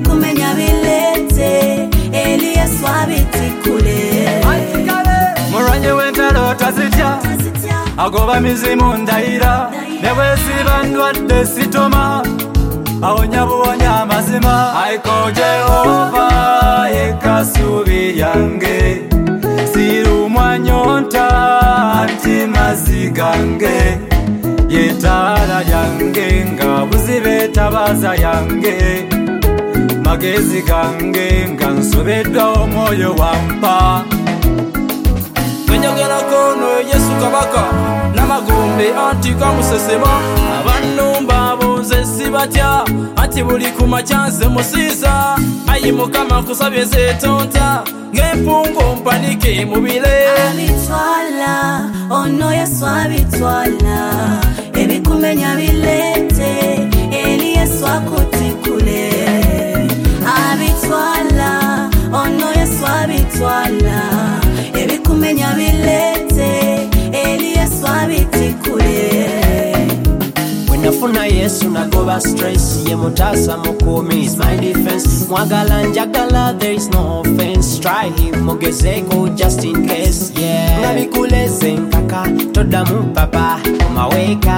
ebikumenya bilete eli Yesu abitikule Muranye wentalo tazitya agoba mizimu ndaira nebwesiba ndwadde sitoma awonya buwonya amazima aiko Jehova ekasubi yange sirumwa nyonta anti mazigange yetala yange nga buzibe tabaza yange magezi gange nga nsobedwa omwoyo wampa Njagala kono Yesu kabaka namagombe anti kamusesema abannumba bonze sibatya ati buli kumakyanze musiza ayi mukama kusabye zetonta ng'empungu mpanike mubile abitwala ono Yesu abitwala ebikumenya bilete eli Yesu akutikule abitwala ono Yesu abitwala ebikumenya bilete eli Yesu abitikule Nafuna Yesu nagoba stress ye mutasa mukumi is my defense mwagala njagala there is no offense try him mogezeko just in case yeah nabikuleze nkaka todamu papa maweka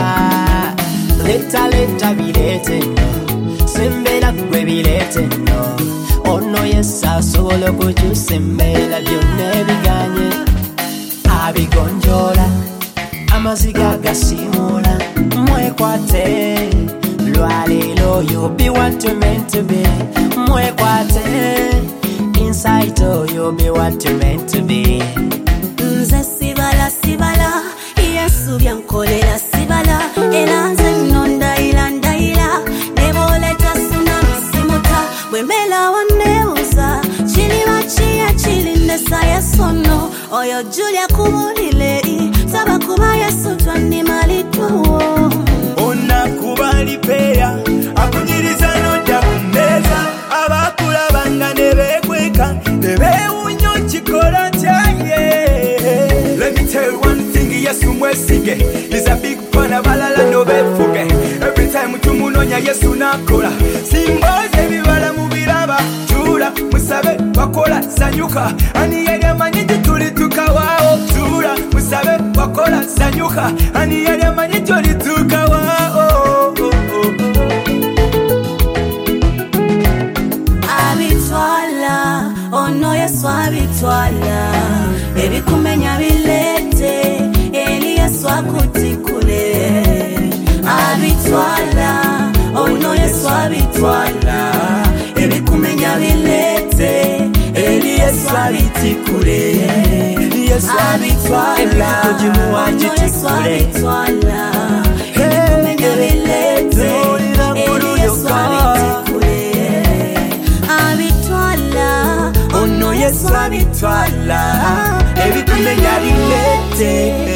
leta bilete no sembera kwe bilete no ono Yesu solo kujusembera byonna biganye abigonjola amaziga gasimula mwekwate lwalelo you'll be what you meant to be mwekwate inside you'll be what you meant to be nze sibala Yesu byankolera sibala era nze nondaira neboleta tsunami simuta bwemela waneuza chiliba chia chilinesa Yesono oyo Julia kubulile saba kuba Yesu twandi malituo Ona kubali peya akunyiriza nojja kumeza abakulabanga nebekweka nebewunyo kikola kyaye Let me tell you one thing Yesu mwesige is a big fan abalala nobefuge every time tumunonya Yesu nakola simboze bibala mubiraba tula musabe wakola sanyuka ani yali amanyi tuli tukawao tula musabe wakola sanyuka ani yali amanyi tuli tukawao abitwala ono Yesu abitwala ebikumenya bilete eli Yesu akutikule abitwala ono Yesu abitwala ebikumenya bilete eli Yesu abitikule Yesu abitwala ono Yesu abitwala ebikumenya bilete eli Yesu abitikule abitwala ono Yesu abitwala ebikumenya bilete